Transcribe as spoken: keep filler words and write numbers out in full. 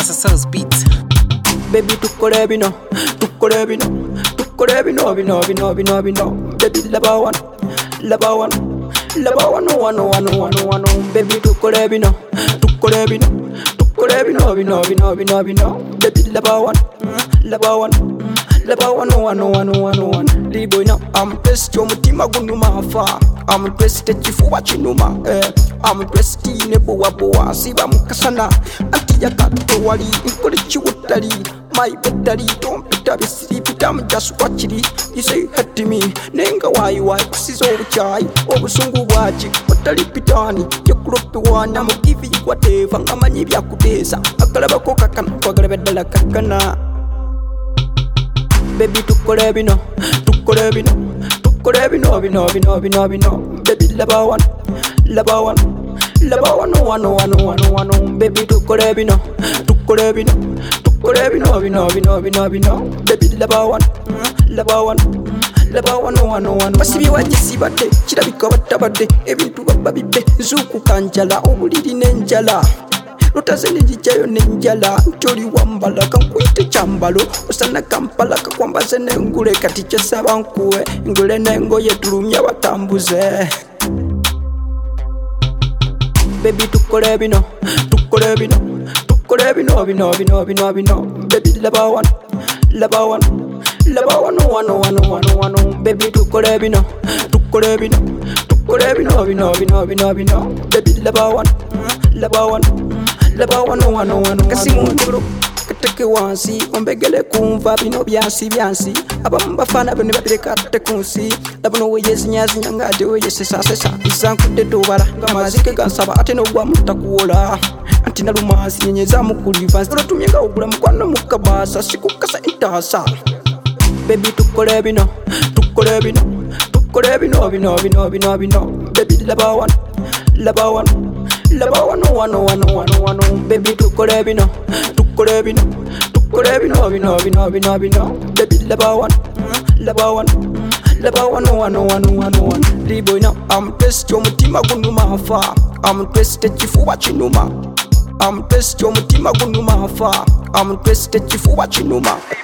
Master Cells Beats. Baby tukole bino, tukole bino, tukole bino, bino, bino, bino, bino. Baby laba one, laba one, laba one, one, one, one, one. Baby tukole bino, tukole bino, tukole bino, bino, bino, bino, bino. Baby laba one, laba one, laba one, one, one, one, one. Liboy na I'm pressed yo mutima gunuma fa. I'm pressed chifuba chinuma. Eh, I'm pressed nebo waboa siba mukasana. Anti yakato wali inkole chiwutali. My battery don't put up sleep it. I'm just watching it. You say hurt to me. Nenga why why kusiz over chai over sungu waji. Watali pitani. You group one. I'm give you whatever. I'm a nibia kudesa. Akalaba koka kan kwagalabedala kakana. Baby tukole bino, tukole bino, tukole bino, bino, bino, bino, bino. Baby laba one, laba one, laba one, one, one, one, one. Baby tukole bino, tukole bino, tukole bino, bino, bino, bino, bino. Baby laba one, laba one, laba one, one, one. Basibi wajisi bade, chirabika batabade. Ebintu babibe, zuku kanjala, obuliri nenjala. Lutaze ninjijayo ninjala Ntoli wambala kankwite chambalo Osana kampala kakwambaze nengule Katiche sabankuwe Ngule nengo yetulumya watambuze Baby tukole bino Tukole bino Tukole bino bino bino bino bino Baby laba one Laba one Laba one one one one one Baby tukole bino Tukole bino Tukole bino bino bino bino bino Baby laba one Laba one Laba wano wano wano kasi mundiro kateke wansi ombegele kumva bino byansi byansi abamba fana bene babireka tekunsi labuno weyezi nyazi nyangade weyese sasesa isankude tobala ngamazike gansaba ate no gwa mutakuola anti nalumazi nyenyeza mukuliva tumyenga ogula mukwano mukabasa sikukasa intasa baby tukole bino tukole bino tukole bino bino bino bino bino baby laba one laba one laba one, one, one, one, one. Baby tukole bino, tukole bino, tukole bino, bino, bino, bino, bino. Baby laba one, laba one, laba one, one, one, one, one. Liboy na I'm pressed yo mutima gunuma fa. I'm pressed chifuba chinuma. I'm pressed yo mutima gunuma fa. I'm pressed chifuba chinuma.